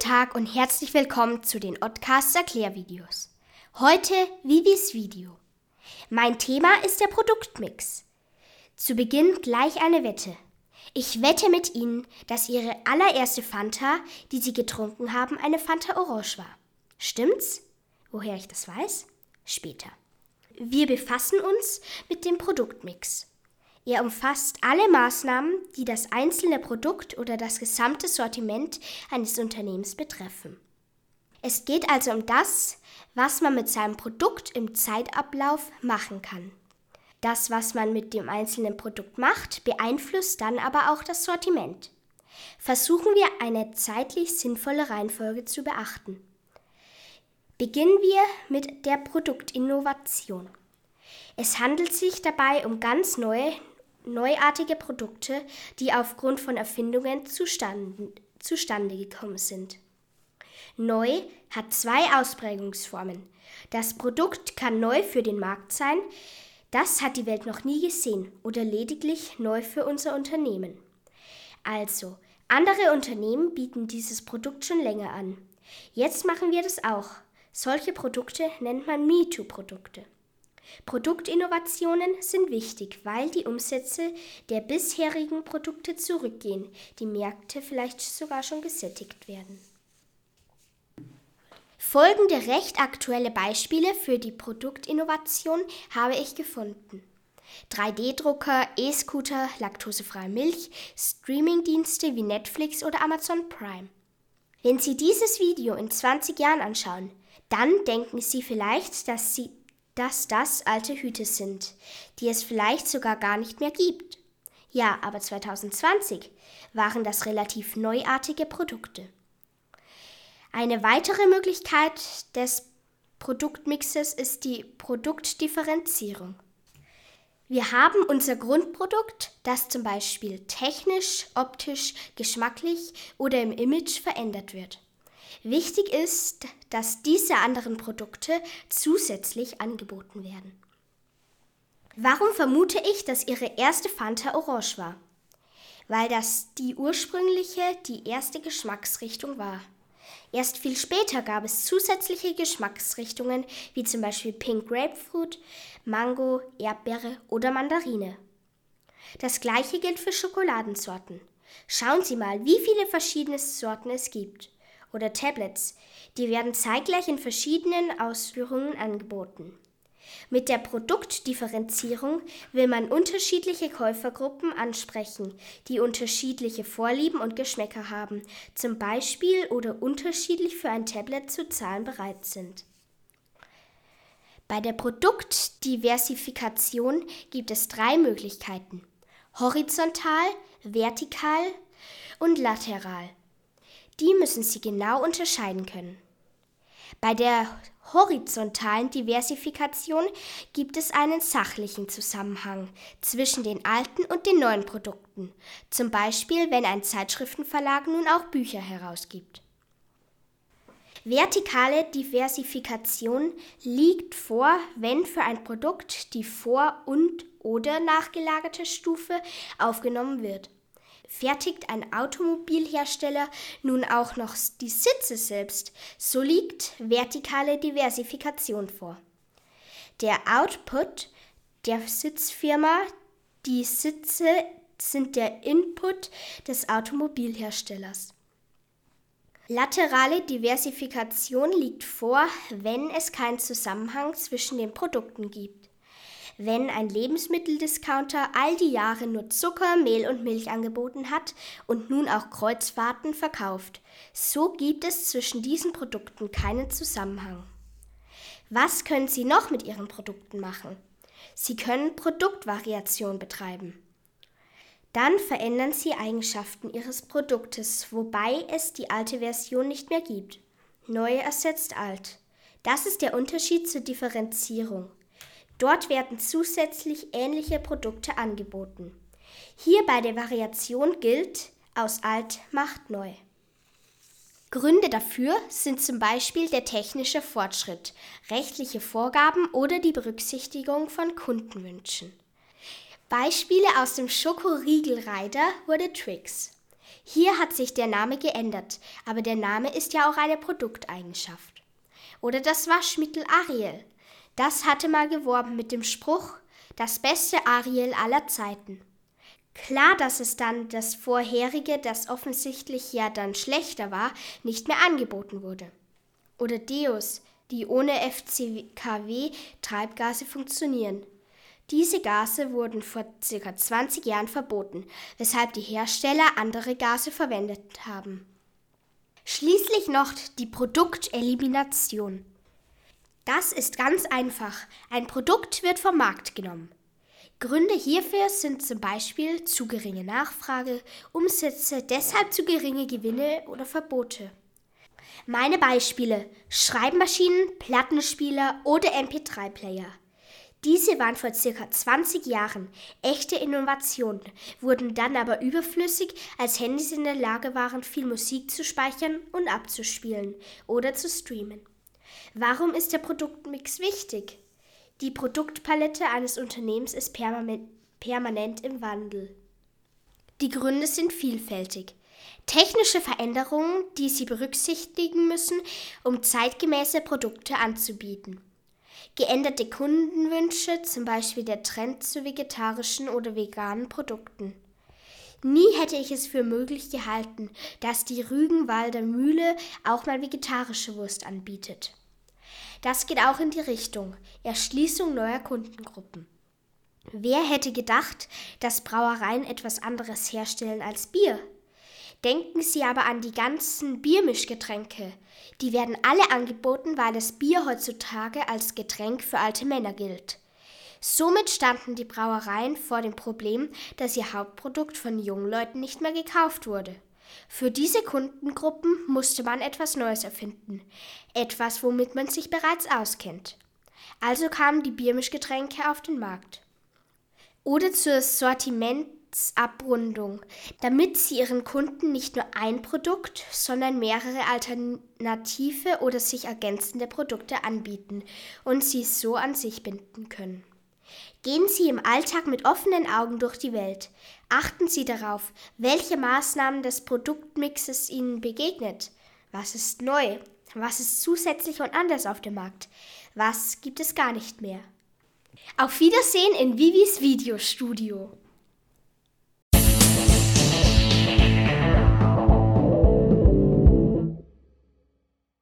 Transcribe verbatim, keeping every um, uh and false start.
Tag und herzlich willkommen zu den Oddcast Erklärvideos. Heute Vivis Video. Mein Thema ist der Produktmix. Zu Beginn gleich eine Wette. Ich wette mit Ihnen, dass Ihre allererste Fanta, die Sie getrunken haben, eine Fanta Orange war. Stimmt's? Woher ich das weiß? Später. Wir befassen uns mit dem Produktmix. Er umfasst alle Maßnahmen, die das einzelne Produkt oder das gesamte Sortiment eines Unternehmens betreffen. Es geht also um das, was man mit seinem Produkt im Zeitablauf machen kann. Das, was man mit dem einzelnen Produkt macht, beeinflusst dann aber auch das Sortiment. Versuchen wir, eine zeitlich sinnvolle Reihenfolge zu beachten. Beginnen wir mit der Produktinnovation. Es handelt sich dabei um ganz neue, neuartige Produkte, die aufgrund von Erfindungen zustande, zustande gekommen sind. Neu hat zwei Ausprägungsformen. Das Produkt kann neu für den Markt sein, das hat die Welt noch nie gesehen, oder lediglich neu für unser Unternehmen. Also, andere Unternehmen bieten dieses Produkt schon länger an. Jetzt machen wir das auch. Solche Produkte nennt man MeToo-Produkte. Produktinnovationen sind wichtig, weil die Umsätze der bisherigen Produkte zurückgehen, die Märkte vielleicht sogar schon gesättigt werden. Folgende recht aktuelle Beispiele für die Produktinnovation habe ich gefunden. drei D Drucker, E-Scooter, laktosefreie Milch, Streamingdienste wie Netflix oder Amazon Prime. Wenn Sie dieses Video in zwanzig Jahren anschauen, dann denken Sie vielleicht, dass Sie dass das alte Hüte sind, die es vielleicht sogar gar nicht mehr gibt. Ja, aber zwanzig zwanzig waren das relativ neuartige Produkte. Eine weitere Möglichkeit des Produktmixes ist die Produktdifferenzierung. Wir haben unser Grundprodukt, das zum Beispiel technisch, optisch, geschmacklich oder im Image verändert wird. Wichtig ist, dass diese anderen Produkte zusätzlich angeboten werden. Warum vermute ich, dass Ihre erste Fanta Orange war? Weil das die ursprüngliche, die erste Geschmacksrichtung war. Erst viel später gab es zusätzliche Geschmacksrichtungen, wie zum Beispiel Pink Grapefruit, Mango, Erdbeere oder Mandarine. Das gleiche gilt für Schokoladensorten. Schauen Sie mal, wie viele verschiedene Sorten es gibt. Oder Tablets, die werden zeitgleich in verschiedenen Ausführungen angeboten. Mit der Produktdifferenzierung will man unterschiedliche Käufergruppen ansprechen, die unterschiedliche Vorlieben und Geschmäcker haben, zum Beispiel oder unterschiedlich für ein Tablet zu zahlen bereit sind. Bei der Produktdiversifikation gibt es drei Möglichkeiten: horizontal, vertikal und lateral. Die müssen Sie genau unterscheiden können. Bei der horizontalen Diversifikation gibt es einen sachlichen Zusammenhang zwischen den alten und den neuen Produkten, zum Beispiel wenn ein Zeitschriftenverlag nun auch Bücher herausgibt. Vertikale Diversifikation liegt vor, wenn für ein Produkt die vor- und oder nachgelagerte Stufe aufgenommen wird. Fertigt ein Automobilhersteller nun auch noch die Sitze selbst, so liegt vertikale Diversifikation vor. Der Output der Sitzfirma, die Sitze sind der Input des Automobilherstellers. Laterale Diversifikation liegt vor, wenn es keinen Zusammenhang zwischen den Produkten gibt. Wenn ein Lebensmitteldiscounter all die Jahre nur Zucker, Mehl und Milch angeboten hat und nun auch Kreuzfahrten verkauft, so gibt es zwischen diesen Produkten keinen Zusammenhang. Was können Sie noch mit Ihren Produkten machen? Sie können Produktvariation betreiben. Dann verändern Sie Eigenschaften Ihres Produktes, wobei es die alte Version nicht mehr gibt. Neue ersetzt alt. Das ist der Unterschied zur Differenzierung. Dort werden zusätzlich ähnliche Produkte angeboten. Hier bei der Variation gilt, aus alt macht neu. Gründe dafür sind zum Beispiel der technische Fortschritt, rechtliche Vorgaben oder die Berücksichtigung von Kundenwünschen. Beispiele aus dem Schokoriegelreiter wurde Trix. Hier hat sich der Name geändert, aber der Name ist ja auch eine Produkteigenschaft. Oder das Waschmittel Ariel. Das hatte mal geworben mit dem Spruch, das beste Ariel aller Zeiten. Klar, dass es dann das vorherige, das offensichtlich ja dann schlechter war, nicht mehr angeboten wurde. Oder Deos, die ohne F C K W-Treibgase funktionieren. Diese Gase wurden vor ca. zwanzig Jahren verboten, weshalb die Hersteller andere Gase verwendet haben. Schließlich noch die Produktelimination. Das ist ganz einfach. Ein Produkt wird vom Markt genommen. Gründe hierfür sind zum Beispiel zu geringe Nachfrage, Umsätze, deshalb zu geringe Gewinne oder Verbote. Meine Beispiele: Schreibmaschinen, Plattenspieler oder M P drei Player. Diese waren vor ca. zwanzig Jahren echte Innovationen, wurden dann aber überflüssig, als Handys in der Lage waren, viel Musik zu speichern und abzuspielen oder zu streamen. Warum ist der Produktmix wichtig? Die Produktpalette eines Unternehmens ist permanent im Wandel. Die Gründe sind vielfältig. Technische Veränderungen, die Sie berücksichtigen müssen, um zeitgemäße Produkte anzubieten. Geänderte Kundenwünsche, zum Beispiel der Trend zu vegetarischen oder veganen Produkten. Nie hätte ich es für möglich gehalten, dass die Rügenwalder Mühle auch mal vegetarische Wurst anbietet. Das geht auch in die Richtung Erschließung neuer Kundengruppen. Wer hätte gedacht, dass Brauereien etwas anderes herstellen als Bier? Denken Sie aber an die ganzen Biermischgetränke. Die werden alle angeboten, weil das Bier heutzutage als Getränk für alte Männer gilt. Somit standen die Brauereien vor dem Problem, dass ihr Hauptprodukt von jungen Leuten nicht mehr gekauft wurde. Für diese Kundengruppen musste man etwas Neues erfinden, etwas, womit man sich bereits auskennt. Also kamen die Biermischgetränke auf den Markt. Oder zur Sortimentsabrundung, damit sie ihren Kunden nicht nur ein Produkt, sondern mehrere alternative oder sich ergänzende Produkte anbieten und sie so an sich binden können. Gehen Sie im Alltag mit offenen Augen durch die Welt. Achten Sie darauf, welche Maßnahmen des Produktmixes Ihnen begegnet. Was ist neu? Was ist zusätzlich und anders auf dem Markt? Was gibt es gar nicht mehr? Auf Wiedersehen in Vivis Videostudio.